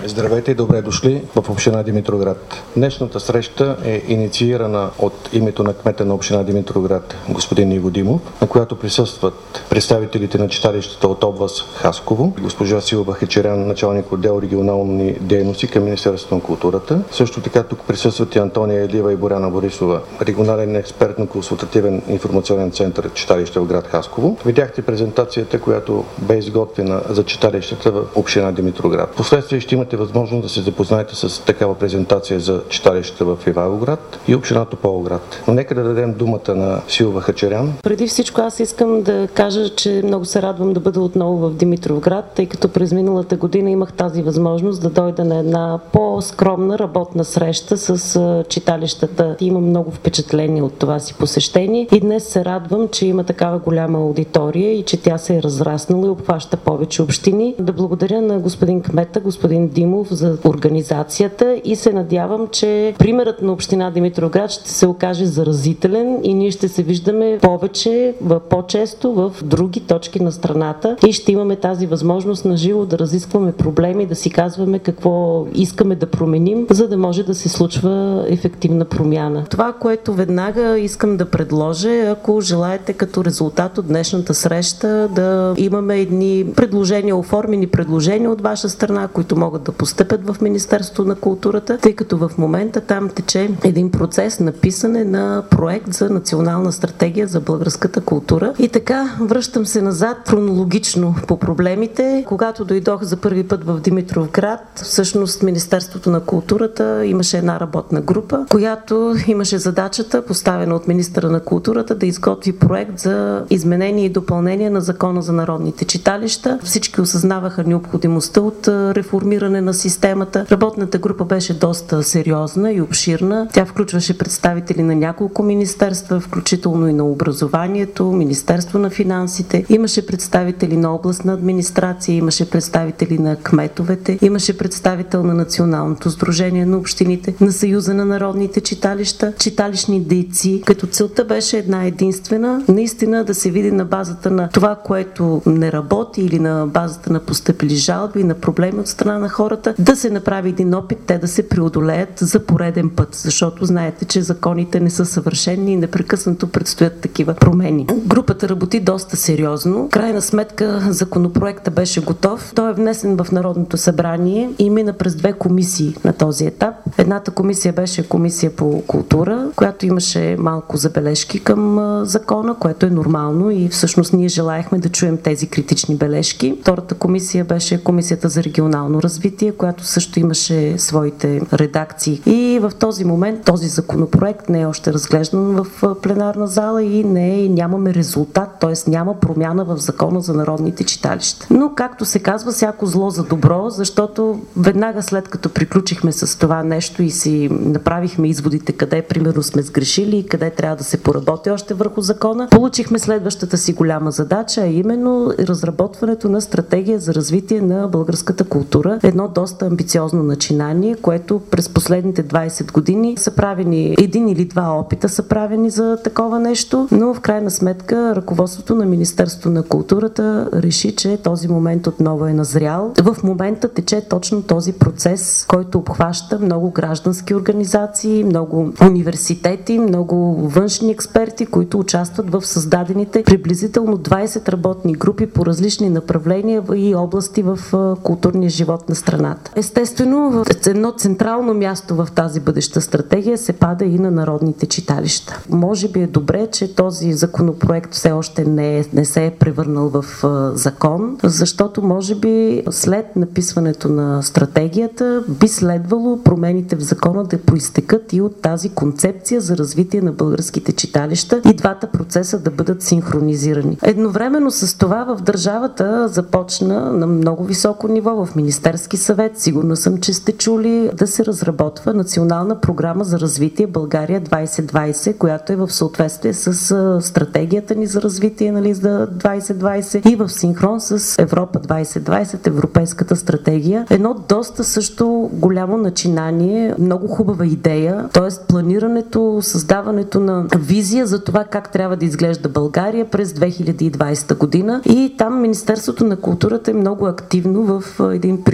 Здравейте и добре дошли в община Димитровград. Днешната среща е инициирана от името на кмета на община Димитровград, господин Иво Димов, на която присъстват представителите на читалищата от област Хасково, госпожа Силва Хачерян, началник отдел регионални дейности към Министерството на културата. Също така тук присъстват и Антония Елиева и Боряна Борисова, регионален експертно-консултативен информационен център читалище в град Хасково. Видяхте презентацията, която бе изготвена за читалищата в община Димитровград. Впоследствие ще имате възможност да се запознаете с такава презентация за читалищата в Ивайловград и община Тополовград. Но нека да дадем думата на Силва Хачерян. Преди всичко аз искам да кажа, че много се радвам да бъда отново в Димитровград, тъй като през миналата година имах тази възможност да дойда на една по-скромна работна среща с читалищата. Имам много впечатление от това си посещение и днес се радвам, че има такава голяма аудитория и че тя се е разраснала и обхваща повече общини. Да благодаря на господин кмета, господин Димов за организацията и се надявам, че примерът на община Димитровград ще се окаже заразителен и ние ще се виждаме повече, по-често в други точки на страната и ще имаме тази възможност на живо да разискваме проблеми, да си казваме какво искаме да променим, за да може да се случва ефективна промяна. Това, което веднага искам да предложа, ако желаете като резултат от днешната среща да имаме едни предложения, оформени предложения от ваша страна, които могат да постъпят в Министерството на културата, тъй като в момента там тече един процес на писане на проект за национална стратегия за българската култура. И така, връщам се назад хронологично по проблемите. Когато дойдох за първи път в Димитровград, всъщност Министерството на културата имаше една работна група, която имаше задачата, поставена от министъра на културата, да изготви проект за изменение и допълнение на Закона за народните читалища. Всички осъзнаваха необходимостта от реформиране на системата. Работната група беше доста сериозна и обширна. Тя включваше представители на няколко министерства, включително и на образованието, Министерство на финансите. Имаше представители на областна администрация, имаше представители на кметовете, имаше представител на Националното сдружение на общините, на Съюза на народните читалища, читалищни дейци, като целта беше една единствена, наистина да се види на базата на това, което не работи или на базата на постъпили жалби, на проблеми от страна на хората, да се направи един опит те да се преодолеят за пореден път, защото знаете, че законите не са съвършени и непрекъснато предстоят такива промени. Групата работи доста сериозно. Крайна сметка законопроектът беше готов. Той е внесен в Народното събрание и мина през две комисии на този етап. Едната комисия беше комисия по култура, която имаше малко забележки към закона, което е нормално и всъщност ние желаехме да чуем тези критични бележки. Втората комисия беше комисията за регионално развитие, която също имаше своите редакции. И в този момент този законопроект не е още разглеждан в пленарна зала и нямаме резултат, т.е. няма промяна в Закона за народните читалища. Но, както се казва, всяко зло за добро, защото веднага след като приключихме с това нещо и си направихме изводите къде примерно сме сгрешили и къде трябва да се поработи още върху закона, получихме следващата си голяма задача, а именно разработването на стратегия за развитие на българската култура. Едно доста амбициозно начинание, което през последните 20 години са правени един или два опита са правени за такова нещо, но в крайна сметка ръководството на Министерството на културата реши, че този момент отново е назрял. В момента тече точно този процес, който обхваща много граждански организации, много университети, много външни експерти, които участват в създадените приблизително 20 работни групи по различни направления и области в културния живот на страната. Естествено, в едно централно място в тази бъдеща стратегия се пада и на народните читалища. Може би е добре, че този законопроект все още не се е превърнал в закон, защото може би след написването на стратегията би следвало промените в закона да проистекат и от тази концепция за развитие на българските читалища и двата процеса да бъдат синхронизирани. Едновременно с това в държавата започна на много високо ниво в Министерски съвет, сигурно съм, че сте чули, да се разработва национална програма за развитие България 2020, която е в съответствие с стратегията ни за развитие за 2020 и в синхрон с Европа 2020, европейската стратегия. Едно доста също голямо начинание, много хубава идея, т.е. планирането, създаването на визия за това как трябва да изглежда България през 2020 година и там Министерството на културата е много активно в един приоритет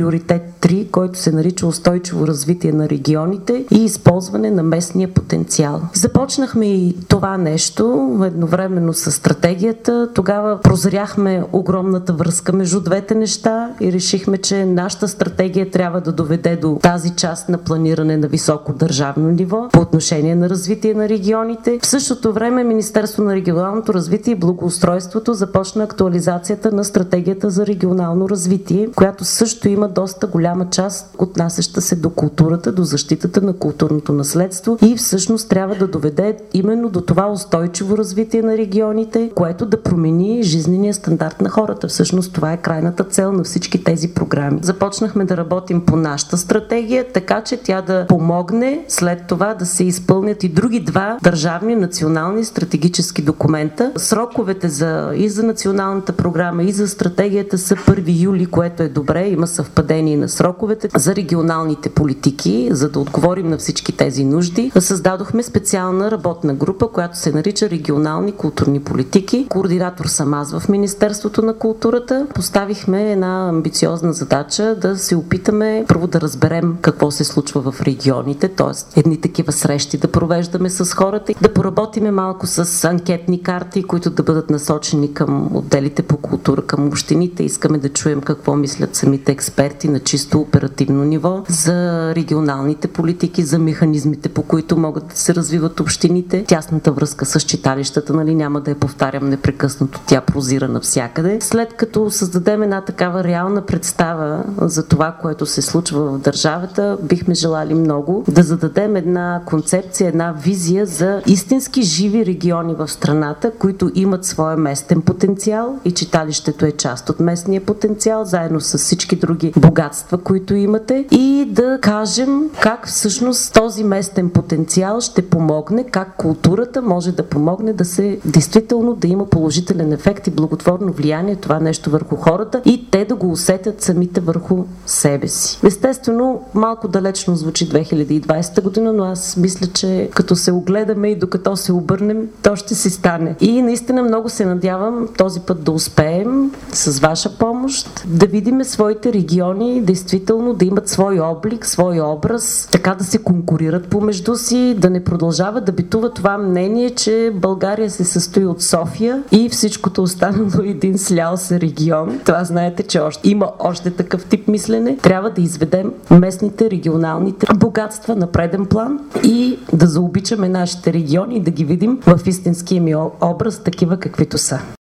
ред 3, който се нарича устойчиво развитие на регионите и използване на местния потенциал. Започнахме и това нещо едновременно с стратегията. Тогава прозряхме огромната връзка между двете неща и решихме, че нашата стратегия трябва да доведе до тази част на планиране на високо държавно ниво по отношение на развитие на регионите. В същото време Министерство на регионалното развитие и благоустройството започна актуализацията на стратегията за регионално развитие, която също има доста голяма част, отнасяща се до културата, до защитата на културното наследство и всъщност трябва да доведе именно до това устойчиво развитие на регионите, което да промени жизнения стандарт на хората. Всъщност това е крайната цел на всички тези програми. Започнахме да работим по нашата стратегия, така че тя да помогне след това да се изпълнят и други два държавни национални стратегически документа. Сроковете и за националната програма, и за стратегията са 1 юли, което е добре, има съвпадение на сроковете. За регионалните политики, за да отговорим на всички тези нужди, създадохме специална работна група, която се нарича регионални културни политики. Координатор съм аз в Министерството на културата. Поставихме една амбициозна задача да се опитаме първо да разберем какво се случва в регионите, т.е. едни такива срещи да провеждаме с хората, да поработиме малко с анкетни карти, които да бъдат насочени към отделите по култура, към общините. Искаме да чуем какво мислят самите експерти на чисто оперативно ниво за регионалните политики, за механизмите, по които могат да се развиват общините. Тясната връзка с читалищата, няма да я повтарям непрекъснато, тя прозира навсякъде. След като създадем една такава реална представа за това, което се случва в държавата, бихме желали много да зададем една концепция, една визия за истински живи региони в страната, които имат своя местен потенциал и читалището е част от местния потенциал, заедно с всички други богатства, които имате, и да кажем как всъщност този местен потенциал ще помогне, как културата може да помогне да се действително да има положителен ефект и благотворно влияние това нещо върху хората и те да го усетят самите върху себе си. Естествено, малко далечно звучи 2020 година, но аз мисля, че като се огледаме и докато се обърнем, то ще си стане. И наистина много се надявам този път да успеем с ваша помощ, да видим своите региони действително да имат свой облик, свой образ, така да се конкурират помежду си, да не продължава да битува това мнение, че България се състои от София и всичкото останало един слял се регион. Това знаете, че има още такъв тип мислене. Трябва да изведем местните, регионалните богатства на преден план и да заобичаме нашите региони и да ги видим в истинския ми образ, такива каквито са.